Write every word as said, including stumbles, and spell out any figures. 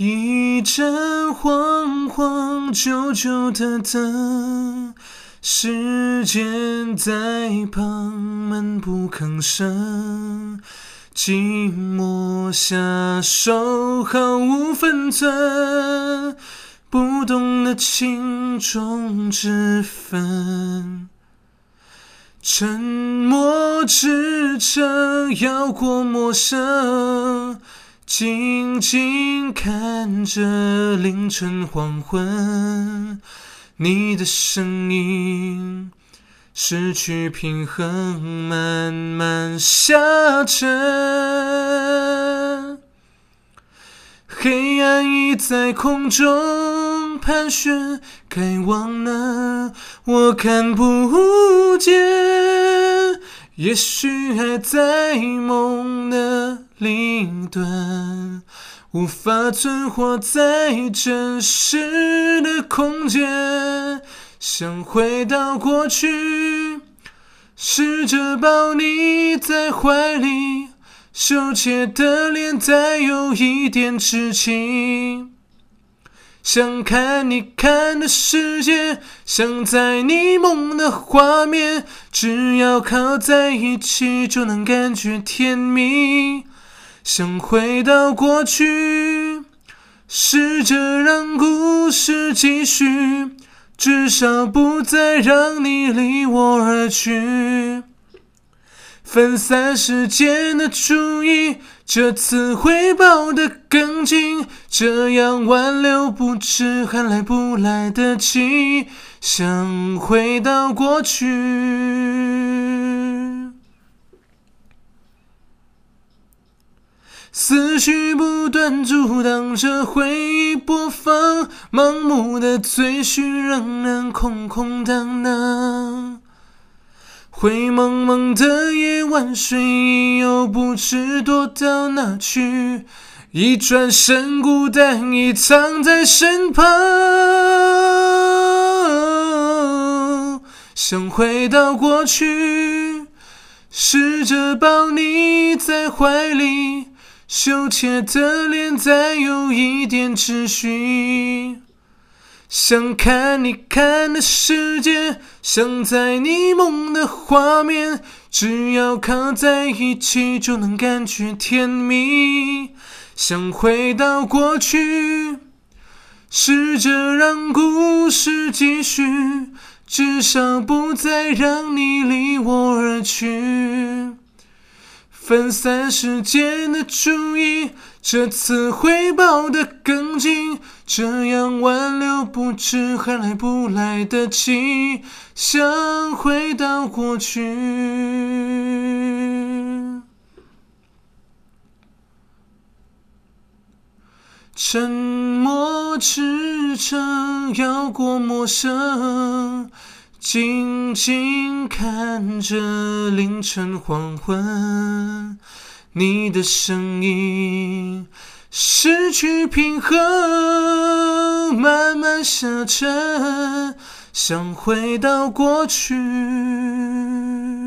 一盏晃晃旧旧的灯，时间在旁闷不吭声，寂寞下手毫无分寸，不懂得轻重之分，沉默支撑要过陌生，静静看着凌晨黄昏，你的声音失去平衡，慢慢下沉，黑暗已在空中盘旋，该往哪我看不见，也许还在梦的另一端，无法存活在真实的空间，想回到过去，试着抱你在怀里，羞怯的脸带有一点痴情，想看你看的世界，想在你梦的画面，只要靠在一起就能感觉甜蜜，想回到过去，试着让故事继续，至少不再让你离我而去，分散时间的注意，这次会抱得更紧，这样挽留不知还来不来得及，想回到过去，思绪不断阻挡着回忆播放，盲目的追寻仍然空空荡荡，灰蒙蒙的夜晚，睡意又不知躲到哪去，一转身孤单已藏在身旁，想回到过去，试着抱你在怀里，羞怯的脸再有一点秩序，想看你看的世界，想在你梦的画面，只要靠在一起就能感觉甜蜜，想回到过去，试着让故事继续，至少不再让你离我而去，分散时间的注意，这次会抱得更紧，这样挽留不知还来不来得及，想回到过去，沉默支撑要过陌生，静静看着凌晨黄昏，你的声音失去平衡，慢慢下沉，想回到过去。